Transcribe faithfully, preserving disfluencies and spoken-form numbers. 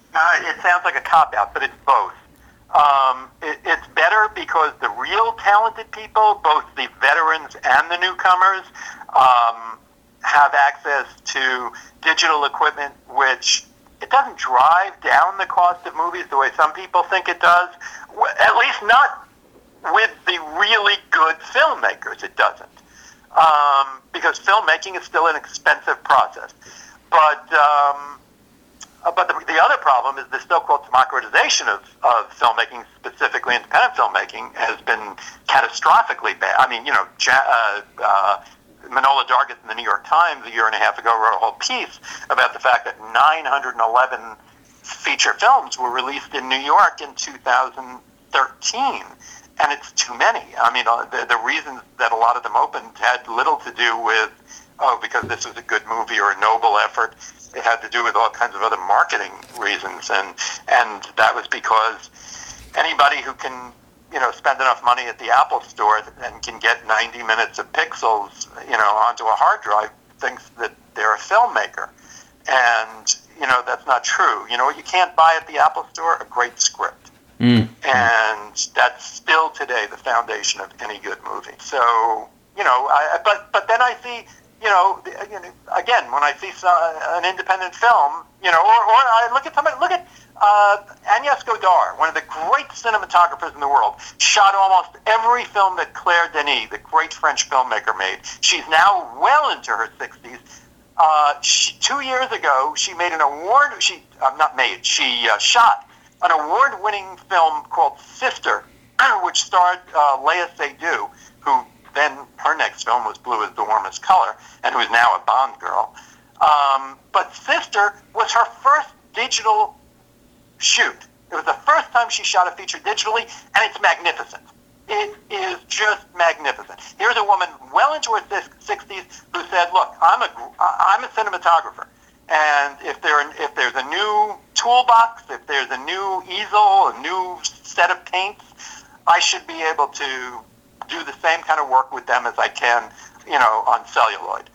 Uh, it sounds like a cop-out, but it's both. Um, it, it's better because the real talented people, both the veterans and the newcomers, um, have access to digital equipment, which it doesn't drive down the cost of movies the way some people think it does. At least not with the really good filmmakers, it doesn't. Um, because filmmaking is still an expensive process. But um, uh, but the, the other problem is the so-called democratization of, of filmmaking, specifically independent filmmaking, has been catastrophically bad. I mean, you know, ja- uh, uh, Manohla Dargis in the New York Times a year and a half ago wrote a whole piece about the fact that nine hundred eleven feature films were released in New York in two thousand thirteen. And it's too many. I mean, uh, the, the reasons that a lot of them opened had little to do with, oh, because this was a good movie or a noble effort. It had to do with all kinds of other marketing reasons. And, and that was because anybody who can, you know, spend enough money at the Apple store and can get ninety minutes of pixels, you know, onto a hard drive thinks that they're a filmmaker. And, you know, that's not true. You know what you can't buy at the Apple store? A great script. Mm. And that's still today the foundation of any good movie. So, you know, I, but but then I see, you know, again, when I see some, an independent film, you know, or, or I look at somebody, look at uh, Agnès Godard, one of the great cinematographers in the world, shot almost every film that Claire Denis, the great French filmmaker, made. She's now well into her sixties. Uh, she, two years ago, she made an award, she, uh, not made, she uh, shot an award-winning film called Sister, which starred uh, Léa Seydoux, who then her next film was Blue is the Warmest Color, and who's now a Bond girl. Um, but Sister was her first digital shoot. It was the first time she shot a feature digitally, and it's magnificent. It is just magnificent. Here's a woman well into her sixties who said, "Look, I'm a I'm a cinematographer. And if there if there's a new toolbox, if there's a new easel, a new set of paints, I should be able to do the same kind of work with them as I can, you know, on celluloid."